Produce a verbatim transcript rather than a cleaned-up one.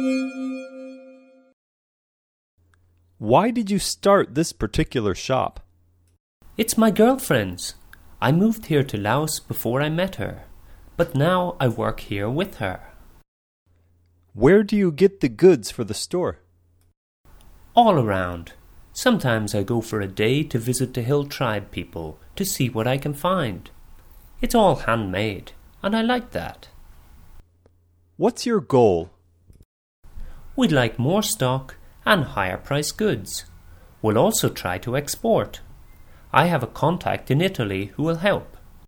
Why did you start this particular shop? It's my girlfriend's. I moved here to Laos before I met her, but now I work here with her. Where do you get the goods for the store? All around. Sometimes I go for a day to visit the hill tribe people to see what I can find. It's all handmade, and I like that. What's your goal? We'd like more stock and higher price goods. We'll also try to export. I have a contact in Italy who will help.